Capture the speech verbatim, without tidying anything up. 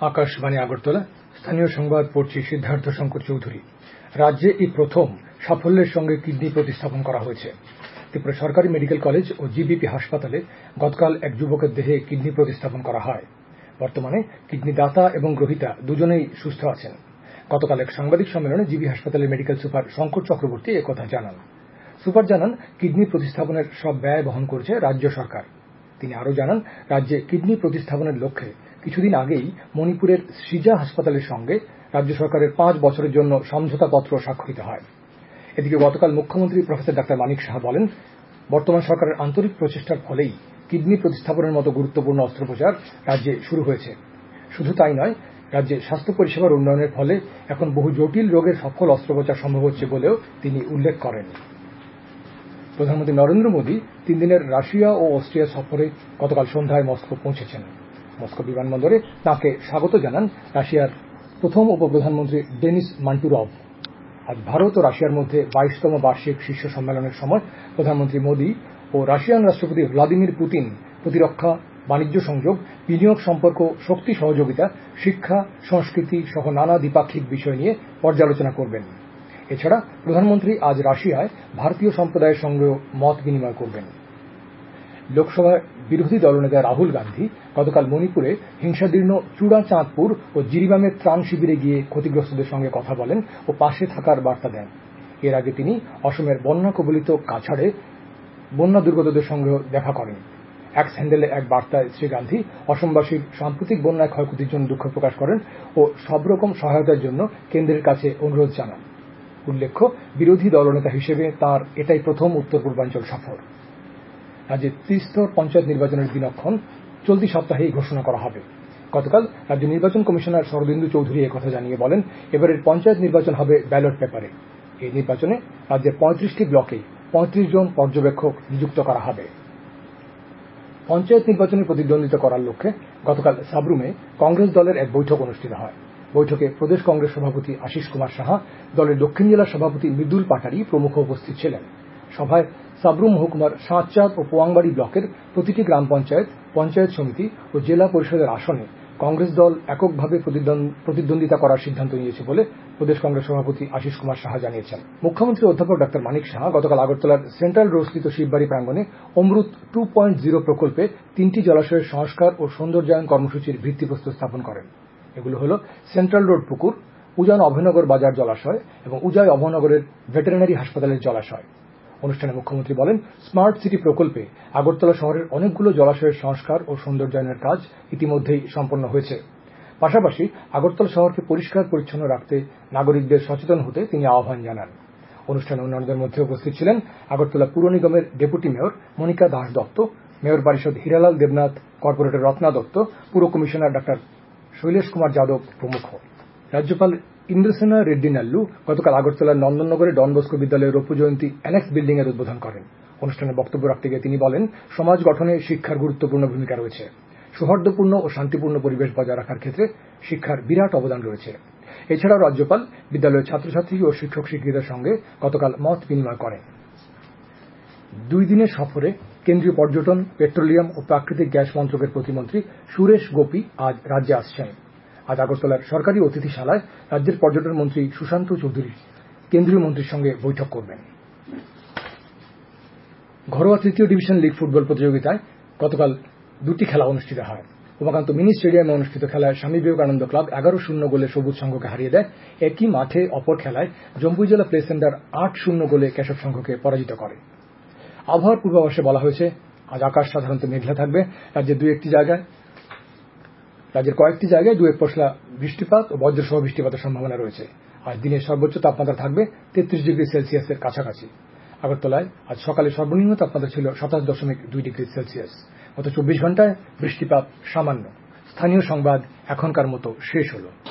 আকাশবাণী আগরতলা। স্থানীয় সংবাদ পড়ছি সিদ্ধার্থ শঙ্কর চৌধুরী। রাজ্যে এই প্রথম সাফল্যের সঙ্গে কিডনি প্রতিস্থাপন করা হয়েছে। ত্রিপুরা সরকারি মেডিকেল কলেজ ও জিবিপি হাসপাতালে গতকাল এক যুবকের দেহে কিডনি প্রতিস্থাপন করা হয়। বর্তমানে কিডনি দাতা এবং গ্রহীতা দুজনেই সুস্থ আছেন। গতকাল এক সাংবাদিক সম্মেলনে জিবি হাসপাতালের মেডিকেল সুপার শঙ্কর চক্রবর্তী একথা জানান। সুপার জানান, কিডনি প্রতিস্থাপনের সব ব্যয় বহন করছে রাজ্য সরকার। তিনি আরও জানান, রাজ্যে কিডনি প্রতিস্থাপনের লক্ষ্যে কিছুদিন আগেই মণিপুরের সৃজা হাসপাতালের সঙ্গে রাজ্য সরকারের পাঁচ বছরের জন্য সমঝোতাপত্র স্বাক্ষরিত হয়। এদিকে গতকাল মুখ্যমন্ত্রী প্রফেসর ডাক্তার মানিক সাহা বলেন, বর্তমান সরকারের আন্তরিক প্রচেষ্টার ফলেই কিডনি প্রতিস্থাপনের মতো গুরুত্বপূর্ণ অস্ত্রোপচার রাজ্যে শুরু হয়েছে। শুধু তাই নয়, রাজ্যে স্বাস্থ্য পরিষেবার উন্নয়নের ফলে এখন বহু জটিল রোগের সফল অস্ত্রোপচার সম্ভব হচ্ছে বলেও তিনি উল্লেখ করেন। প্রধানমন্ত্রী নরেন্দ্র মোদী তিন দিনের রাশিয়া ও অস্ট্রিয়া সফরে গতকাল সন্ধ্যায় মস্কো পৌঁছেছেন। মস্কো বিমানবন্দরে তাঁকে স্বাগত জানান রাশিয়ার প্রথম উপপ্রধানমন্ত্রী ডেনিস মান্টুরভ। আজ ভারত ও রাশিয়ার মধ্যে বাইশতম বার্ষিক শীর্ষ সম্মেলনের সময় প্রধানমন্ত্রী মোদী ও রাশিয়ান রাষ্ট্রপতি ভ্লাদিমির পুতিন প্রতিরক্ষা, বাণিজ্য সংযোগ, বিনিয়োগ সম্পর্ক, শক্তি সহযোগিতা, শিক্ষা, সংস্কৃতি সহ নানা দ্বিপাক্ষিক বিষয় নিয়ে পর্যালোচনা করবেন। এছাড়া প্রধানমন্ত্রী আজ রাশিয়ায় ভারতীয় সম্প্রদায়ের সঙ্গেও মত বিনিময় করবেন। লোকসভার বিরোধী দলনেতা রাহুল গান্ধী গতকাল মণিপুরে হিংসাদীর্ণ চূড়াচাঁদপুর ও জিরিবামের ত্রাণ শিবিরে গিয়ে ক্ষতিগ্রস্তদের সঙ্গে কথা বলেন ও পাশে থাকার বার্তা দেন। এর আগে তিনি অসমের বন্যা কবলিত কাছাড়ে বন্যা দুর্গতদের সঙ্গেও দেখা করেন। এক স্যান্ডেলে এক বার্তায় শ্রী গান্ধী অসমবাসীর সাম্প্রতিক বন্যায় ক্ষয়ক্ষতির জন্য দুঃখ প্রকাশ করেন ও সব রকম সহায়তার জন্য কেন্দ্রের কাছে অনুরোধ জানান। উল্লেখ্য, বিরোধী দলনেতা হিসেবে তাঁর এটাই প্রথম উত্তর পূর্বাঞ্চল সফর। রাজ্যে ত্রিস্তর পঞ্চায়েত নির্বাচনের দিনক্ষণ চলতি সপ্তাহেই ঘোষণা করা হবে। গতকাল রাজ্য নির্বাচন কমিশনার শরদিন্দু চৌধুরী একথা জানিয়ে বলেন, এবারের পঞ্চায়েত নির্বাচন হবে ব্যালট পেপারে। এই নির্বাচনে রাজ্যের পঁয়ত্রিশটি ব্লকে পঁয়ত্রিশ জন পর্যবেক্ষক নিযুক্ত করা হবে। পঞ্চায়েত নির্বাচনে প্রতিদ্বন্দ্বিতা করার লক্ষ্যে গতকাল সাব্রুমে কংগ্রেস দলের এক বৈঠক অনুষ্ঠিত হয়। বৈঠকে প্রদেশ কংগ্রেস সভাপতি আশিস কুমার সাহা, দলের দক্ষিণ জেলার সভাপতি মৃদুল পাটারি প্রমুখ উপস্থিত ছিলেন। সভায় সাব্রুম মহকুমার সাঁতচাঁদ ও পোয়াংবাড়ি ব্লকের প্রতিটি গ্রাম পঞ্চায়েত, পঞ্চায়েত সমিতি ও জেলা পরিষদের আসনে কংগ্রেস দল এককভাবে প্রতিদ্বন্দ্বিতা করার সিদ্ধান্ত নিয়েছে বলে প্রদেশ কংগ্রেস সভাপতি আশিস কুমার সাহা জানিয়েছেন। মুখ্যমন্ত্রী অধ্যাপক ডাক্তার মানিক সাহা গতকাল আগরতলার সেন্ট্রাল রোডস্থিত শিববাড়ি প্রাঙ্গণে অমৃত টু পয়েন্ট জিরো প্রকল্পে তিনটি জলাশয়ের সংস্কার ও সৌন্দর্যায়ন কর্মসূচির ভিত্তিপ্রস্তর স্থাপন করেন। এগুলো হল সেন্ট্রাল রোড পুকুর, উজান অভয়নগর বাজার জলাশয় এবং উজাই অভয়নগরের ভেটেরিনারি হাসপাতালের জলাশয়। অনুষ্ঠানে মুখ্যমন্ত্রী বলেন, স্মার্ট সিটি প্রকল্পে আগরতলা শহরের অনেকগুলো জলাশয়ের সংস্কার ও সৌন্দর্যায়নের কাজ ইতিমধ্যেই সম্পন্ন হয়েছে। পাশাপাশি আগরতলা শহরকে পরিষ্কার পরিচ্ছন্ন রাখতে নাগরিকদের সচেতন হতে তিনি আহ্বান জানান। অনুষ্ঠানে অন্যান্যদের মধ্যে উপস্থিত ছিলেন আগরতলা পুর নিগমের deputy mayor Monika Das Dutta, mayor পরিষদ হীরালাল দেবনাথ, কর্পোরেটর রত্না দত্ত, পুর কমিশনার ডাক্তার শৈলেশ কুমার যাদব প্রমুখ। রাজ্যপাল ইন্দ্রসেনা রেড্ডি নাল্লু গতকাল আগরতলার নন্দননগরে ডন বস্কো বিদ্যালয়ের রৌপ্য জয়ন্তী অ্যানেক্স বিল্ডিং এর উদ্বোধন করেন। অনুষ্ঠানে বক্তব্য রাখতে গিয়ে তিনি বলেন, সমাজ গঠনে শিক্ষার গুরুত্বপূর্ণ ভূমিকা রয়েছে। সৌহার্দ্যপূর্ণ ও শান্তিপূর্ণ পরিবেশ বজায় রাখার ক্ষেত্রে শিক্ষার বিরাট অবদান রয়েছে। এছাড়াও রাজ্যপাল বিদ্যালয়ের ছাত্রছাত্রী ও শিক্ষক শিক্ষিকাদের সঙ্গে গতকাল মত বিনিময় করেন। দুই দিনের সফরে কেন্দ্রীয় পর্যটন, পেট্রোলিয়াম ও প্রাকৃতিক গ্যাস মন্ত্রকের প্রতিমন্ত্রী সুরেশ গোপী আজ রাজ্যে আসছেন। আজ আগরতলার সরকারি অতিথিশালায় রাজ্যের পর্যটন মন্ত্রী সুশান্ত চৌধুরী কেন্দ্রীয় মন্ত্রীর সঙ্গে বৈঠক করবেন। ঘরোয়া তৃতীয় ডিভিশন লীগ ফুটবল প্রতিযোগিতায় গতকাল দুটি খেলা অনুষ্ঠিত হয়। উমাকান্ত মিনি স্টেডিয়ামে অনুষ্ঠিত খেলায় স্বামী বিবেকানন্দ ক্লাব এগারো শূন্য গোলে সবুজ সংঘকে হারিয়ে দেয়। একই মাঠে অপর খেলায় জম্পুই জেলা প্লে সেন্টার আট শূন্য গোলে কেশব সংঘকে পরাজিত করে। আবহাওয়ার পূর্বাভাসে বলা হয়েছে, আজ আকাশ সাধারণত মেঘলা থাকবে। রাজ্যের দুই একটি জায়গায় রাজ্যের কয়েকটি জায়গায় দু এক পশলা বৃষ্টিপাত ও বজ্রসহ বৃষ্টিপাতের সম্ভাবনা রয়েছে। আজ দিনের সর্বোচ্চ তাপমাত্রা থাকবে তেত্রিশ ডিগ্রি সেলসিয়াসের কাছাকাছি। আগরতলায় আজ সকালে সর্বনিম্ন তাপমাত্রা ছিল সাতাশ দশমিক দুই ডিগ্রি সেলসিয়াস। গত চব্বিশ ঘন্টায় বৃষ্টিপাত সামান্য। স্থানীয় সংবাদ এখনকার মতো শেষ হল।